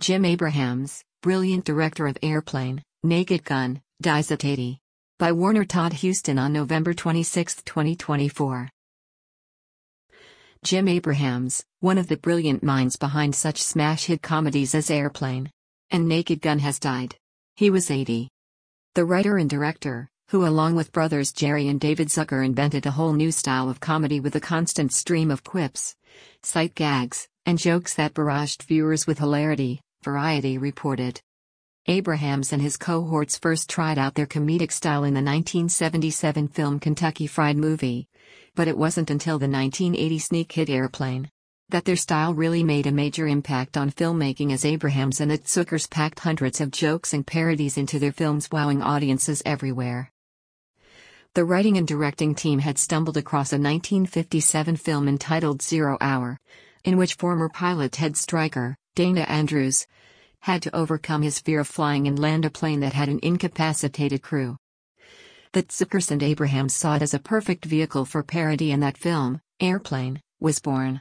Jim Abrahams, brilliant director of Airplane, Naked Gun, dies at 80. By Warner Todd Huston on November 26, 2024. Jim Abrahams, one of the brilliant minds behind such smash hit comedies as Airplane and Naked Gun, has died. He was 80. The writer and director, who along with brothers Jerry and David Zucker invented a whole new style of comedy with a constant stream of quips, sight gags, and jokes that barraged viewers with hilarity, Variety reported. Abrahams and his cohorts first tried out their comedic style in the 1977 film Kentucky Fried Movie, but it wasn't until the 1980 sneak hit Airplane that their style really made a major impact on filmmaking, as Abrahams and the Zuckers packed hundreds of jokes and parodies into their films, wowing audiences everywhere. The writing and directing team had stumbled across a 1957 film entitled 0 Hour, in which former pilot Ted Stryker, Dana Andrews, had to overcome his fear of flying and land a plane that had an incapacitated crew. The Zuckers and Abrahams saw it as a perfect vehicle for parody, and that film, Airplane, was born.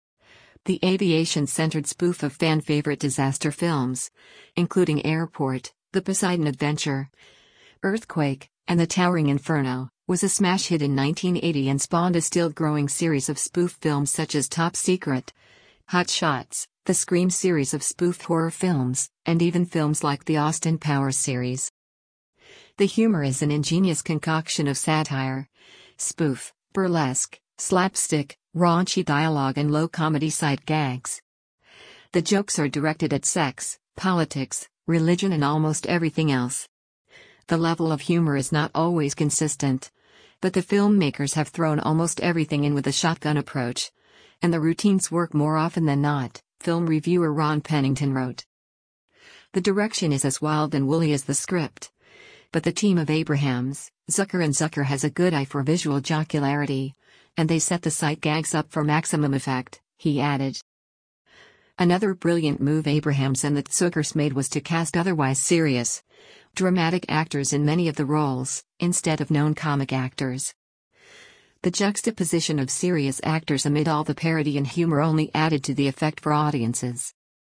The aviation-centered spoof of fan-favorite disaster films, including Airport, The Poseidon Adventure, Earthquake, and The Towering Inferno, was a smash hit in 1980 and spawned a still-growing series of spoof films such as Top Secret, Hot Shots, the Scream series of spoof horror films, and even films like the Austin Powers series. The humor is an ingenious concoction of satire, spoof, burlesque, slapstick, raunchy dialogue, and low comedy sight gags. The jokes are directed at sex, politics, religion, and almost everything else. The level of humor is not always consistent, but the filmmakers have thrown almost everything in with a shotgun approach, and the routines work more often than not, film reviewer Ron Pennington wrote. The direction is as wild and woolly as the script, but the team of Abrahams, Zucker and Zucker has a good eye for visual jocularity, and they set the sight gags up for maximum effect, he added. Another brilliant move Abrahams and the Zuckers made was to cast otherwise serious, dramatic actors in many of the roles, instead of known comic actors. The juxtaposition of serious actors amid all the parody and humor only added to the effect for audiences.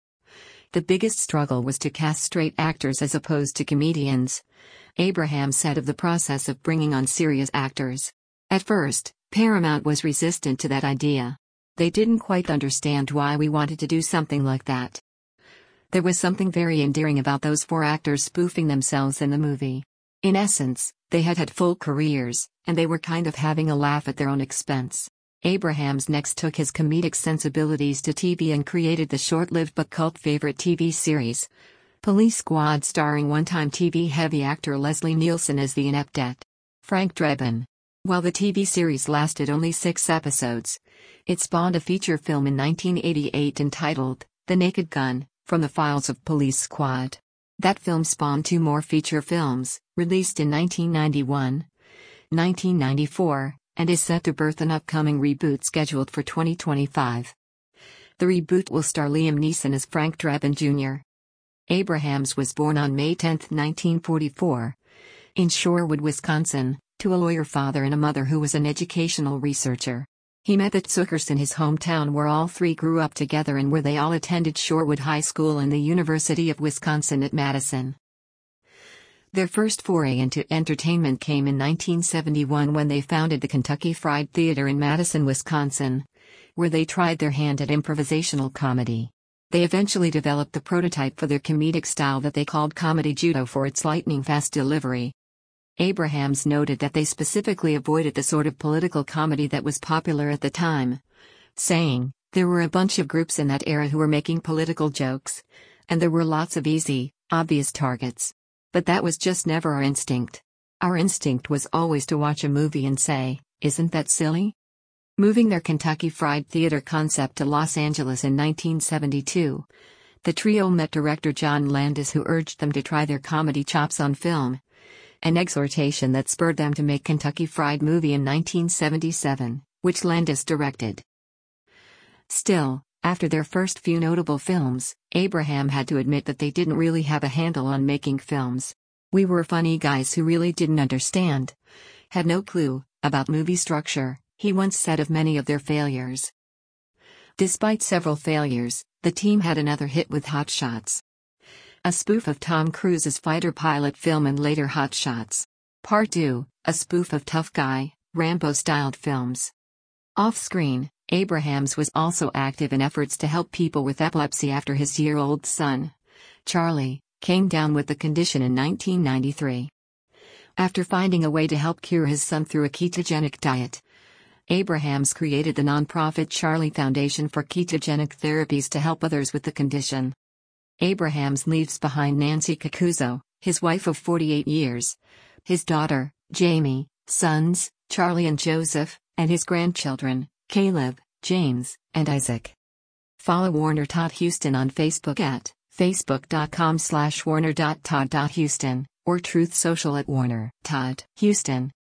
The biggest struggle was to cast straight actors as opposed to comedians, Abrahams said of the process of bringing on serious actors. At first, Paramount was resistant to that idea. They didn't quite understand why we wanted to do something like that. There was something very endearing about those four actors spoofing themselves in the movie. In essence, they had had full careers, and they were kind of having a laugh at their own expense. Abrahams next took his comedic sensibilities to TV and created the short-lived but cult favorite TV series, Police Squad, starring one-time TV-heavy actor Leslie Nielsen as the inept Frank Drebin. While the TV series lasted only 6 episodes, it spawned a feature film in 1988 entitled The Naked Gun, From the Files of Police Squad. That film spawned 2 more feature films, released in 1991, 1994, and is set to birth an upcoming reboot scheduled for 2025. The reboot will star Liam Neeson as Frank Drebin Jr. Abrahams was born on May 10, 1944, in Shorewood, Wisconsin, to a lawyer father and a mother who was an educational researcher. He met the Zuckers in his hometown, where all three grew up together and where they all attended Shorewood High School and the University of Wisconsin at Madison. Their first foray into entertainment came in 1971 when they founded the Kentucky Fried Theater in Madison, Wisconsin, where they tried their hand at improvisational comedy. They eventually developed the prototype for their comedic style that they called Comedy Judo for its lightning-fast delivery. Abrahams noted that they specifically avoided the sort of political comedy that was popular at the time, saying, "There were a bunch of groups in that era who were making political jokes, and there were lots of easy, obvious targets. But that was just never our instinct. Our instinct was always to watch a movie and say, isn't that silly?" Moving their Kentucky Fried Theater concept to Los Angeles in 1972, the trio met director John Landis, who urged them to try their comedy chops on film, an exhortation that spurred them to make Kentucky Fried Movie in 1977, which Landis directed. Still, after their first few notable films, Abraham had to admit that they didn't really have a handle on making films. "We were funny guys who really didn't understand, had no clue, about movie structure," he once said of many of their failures. Despite several failures, the team had another hit with Hot Shots, a spoof of Tom Cruise's fighter pilot film and later Hot Shots Part 2, a spoof of Tough Guy, Rambo-styled films. Off-screen, Abrahams was also active in efforts to help people with epilepsy after his year-old son, Charlie, came down with the condition in 1993. After finding a way to help cure his son through a ketogenic diet, Abrahams created the nonprofit Charlie Foundation for Ketogenic Therapies to help others with the condition. Abrahams leaves behind Nancy Cacuzo, his wife of 48 years, his daughter, Jamie, sons, Charlie and Joseph, and his grandchildren, Caleb, James, and Isaac. Follow Warner Todd Houston on Facebook at facebook.com/warner.todd.houston or Truth Social at Warner Todd Houston.